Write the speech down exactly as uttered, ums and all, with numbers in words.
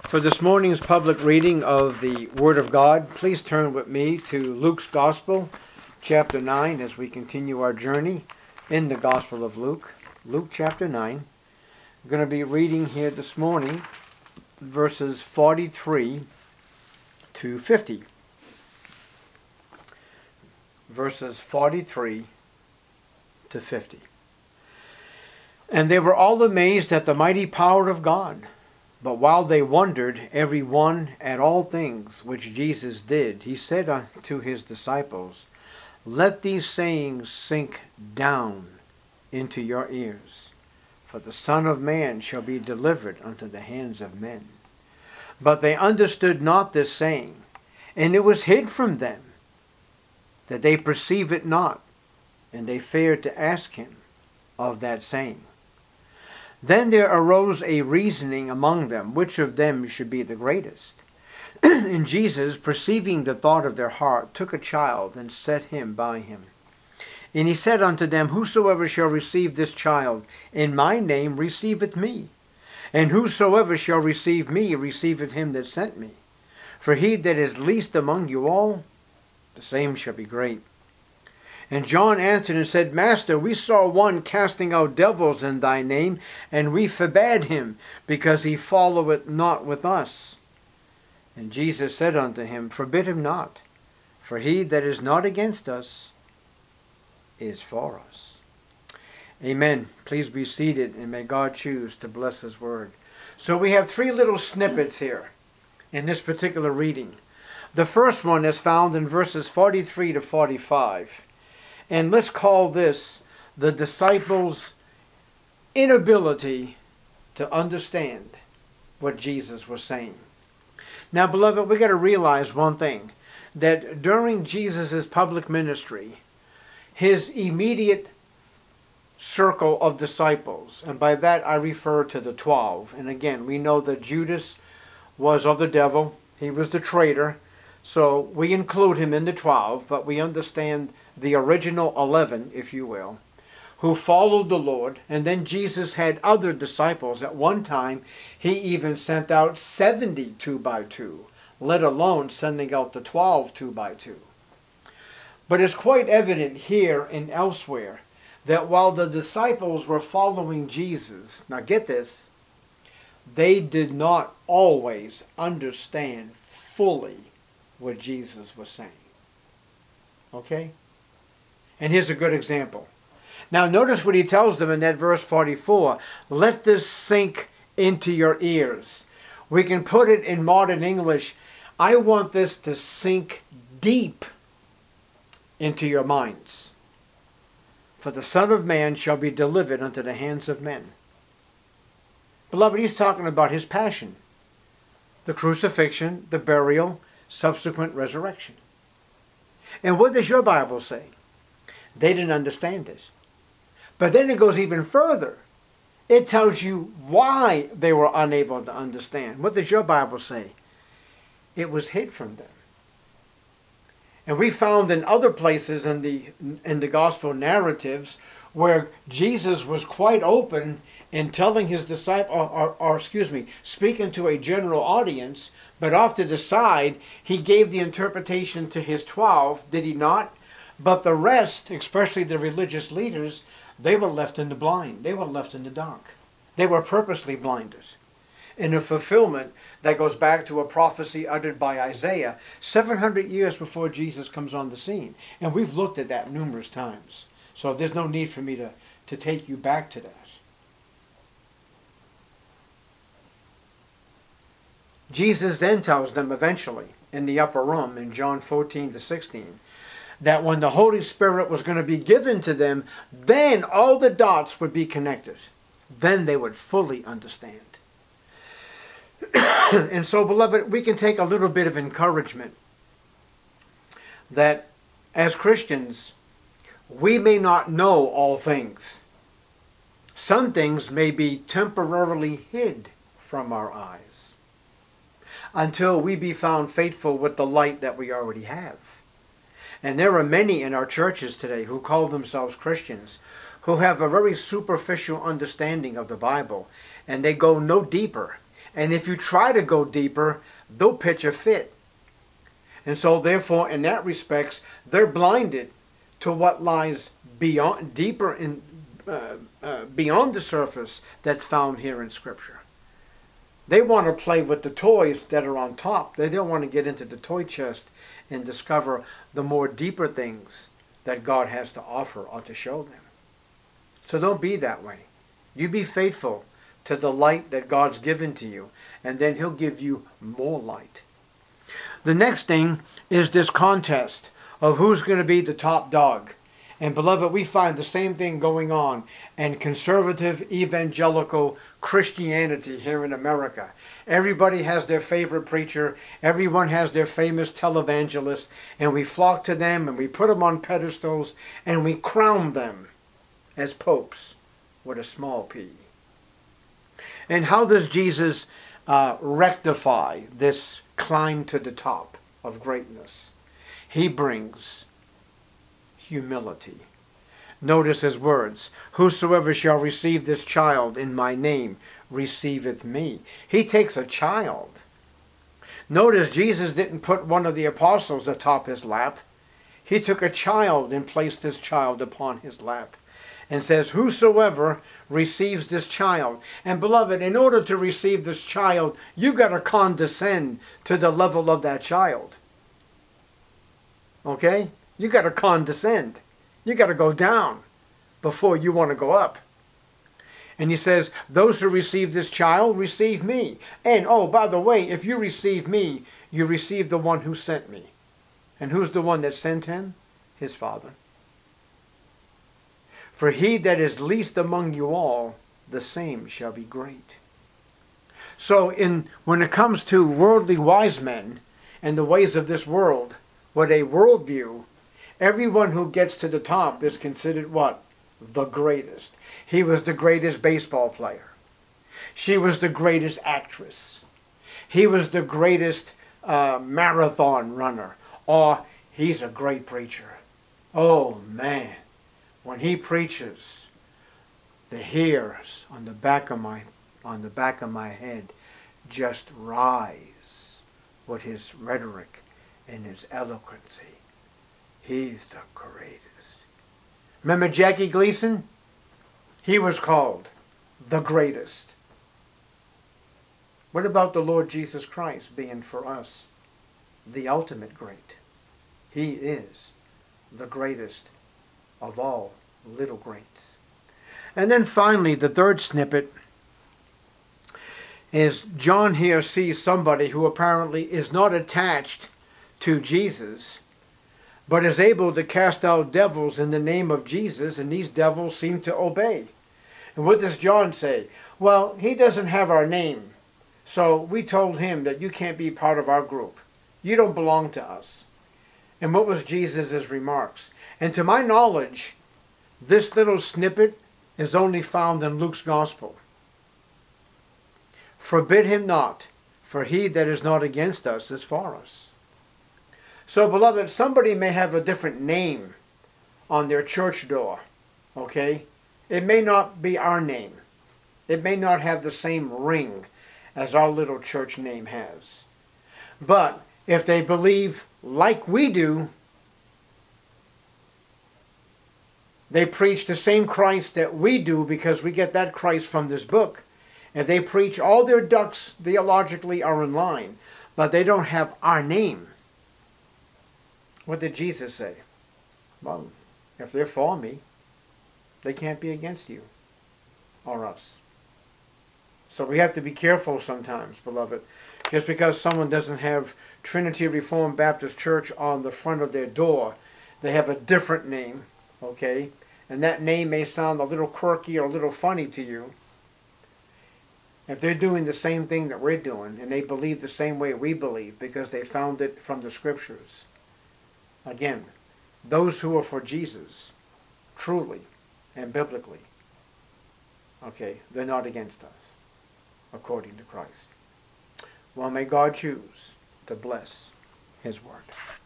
For this morning's public reading of the Word of God, please turn with me to Luke's Gospel, chapter nine, as we continue our journey in the Gospel of Luke. Luke chapter nine. I'm going to be reading here this morning verses forty-three to fifty. Verses forty-three to fifty. And they were all amazed at the mighty power of God. But while they wondered every one at all things which Jesus did, he said unto his disciples, Let these sayings sink down into your ears, for the Son of Man shall be delivered unto the hands of men. But they understood not this saying, and it was hid from them, that they perceive it not, and they feared to ask him of that saying. Then there arose a reasoning among them, which of them should be the greatest. And Jesus, perceiving the thought of their heart, took a child, and set him by him. And he said unto them, Whosoever shall receive this child in my name receiveth me. And whosoever shall receive me receiveth him that sent me. For he that is least among you all, the same shall be great. And John answered and said, Master, we saw one casting out devils in thy name, and we forbade him, because he followeth not with us. And Jesus said unto him, Forbid him not, for he that is not against us is for us. Amen. Please be seated, and may God choose to bless his word. So we have three little snippets here in this particular reading. The first one is found in verses forty-three to forty-five. And let's call this the disciples' inability to understand what Jesus was saying. Now, beloved, we've got to realize one thing, that during Jesus' public ministry, his immediate circle of disciples, and by that I refer to the twelve. And again, we know that Judas was of the devil. He was the traitor. So we include him in the twelve, but we understand the original eleven, if you will, who followed the Lord. And then Jesus had other disciples. At one time, he even sent out seventy two by two, let alone sending out the twelve two by two. But it's quite evident here and elsewhere that while the disciples were following Jesus, now get this, they did not always understand fully what Jesus was saying. Okay? And here's a good example. Now notice what he tells them in that verse forty-four. Let this sink into your ears. We can put it in modern English. I want this to sink deep into your minds. For the Son of Man shall be delivered unto the hands of men. Beloved, he's talking about his passion. The crucifixion, the burial, subsequent resurrection. And what does your Bible say? They didn't understand it. But then it goes even further. It tells you why they were unable to understand. What does your Bible say? It was hid from them. And we found in other places in the in the gospel narratives where Jesus was quite open in telling his disciples, or, or, or excuse me, speaking to a general audience, but off to the side, he gave the interpretation to his twelve, did he not? But the rest, especially the religious leaders, they were left in the blind. They were left in the dark. They were purposely blinded. In a fulfillment that goes back to a prophecy uttered by Isaiah seven hundred years before Jesus comes on the scene. And we've looked at that numerous times. So there's no need for me to, to take you back to that. Jesus then tells them eventually in the upper room in John fourteen to sixteen, that when the Holy Spirit was going to be given to them, then all the dots would be connected. Then they would fully understand. And so, beloved, we can take a little bit of encouragement that as Christians, we may not know all things. Some things may be temporarily hid from our eyes until we be found faithful with the light that we already have. And there are many in our churches today who call themselves Christians who have a very superficial understanding of the Bible, and they go no deeper And if you try to go deeper, they'll pitch a fit. And so therefore, in that respects, they're blinded to what lies beyond, deeper in, uh, uh, beyond the surface that's found here in Scripture. They want to play with the toys that are on top. They don't want to get into the toy chest and discover the more deeper things that God has to offer or to show them. So don't be that way. You be faithful to the light that God's given to you, and then He'll give you more light. The next thing is this contest of who's going to be the top dog. And beloved, we find the same thing going on in conservative evangelical Christianity here in America. Everybody has their favorite preacher. Everyone has their famous televangelist. And we flock to them and we put them on pedestals and we crown them as popes with a small p. And how does Jesus uh, rectify this climb to the top of greatness? He brings humility. Notice his words. Whosoever shall receive this child in my name receiveth me. He takes a child. Notice Jesus didn't put one of the apostles atop his lap. He took a child and placed this child upon his lap. And says, whosoever receives this child. And beloved, in order to receive this child, you got to condescend to the level of that child. Okay? You got to condescend. You got to go down before you want to go up. And he says, those who receive this child receive me. And, oh, by the way, if you receive me, you receive the one who sent me. And who's the one that sent him? His Father. For he that is least among you all, the same shall be great. So in when it comes to worldly wise men and the ways of this world, with a worldview, everyone who gets to the top is considered what? The greatest. He was the greatest baseball player. She was the greatest actress. He was the greatest uh, marathon runner. Or he's a great preacher. Oh man. When he preaches, the hairs on the back of my on the back of my head just rise with his rhetoric and his eloquency. He's the greatest. Remember Jackie Gleason? He was called the greatest. What about the Lord Jesus Christ being for us the ultimate great? He is the greatest of all little greats. And then finally, the third snippet is John here sees somebody who apparently is not attached to Jesus, but is able to cast out devils in the name of Jesus, and these devils seem to obey. And what does John say? Well, he doesn't have our name, so we told him that you can't be part of our group. You don't belong to us. And what was Jesus' remarks? And to my knowledge, this little snippet is only found in Luke's Gospel. Forbid him not, for he that is not against us is for us. So, beloved, somebody may have a different name on their church door, okay? It may not be our name. It may not have the same ring as our little church name has. But if they believe like we do, they preach the same Christ that we do because we get that Christ from this book. And they preach all their ducks theologically are in line, but they don't have our name. What did Jesus say? Well, if they're for me, they can't be against you or us. So we have to be careful sometimes, beloved. Just because someone doesn't have Trinity Reformed Baptist Church on the front of their door, they have a different name. Okay, and that name may sound a little quirky or a little funny to you. If they're doing the same thing that we're doing, and they believe the same way we believe because they found it from the Scriptures, again, those who are for Jesus, truly and biblically, okay, they're not against us, according to Christ. Well, may God choose to bless His word.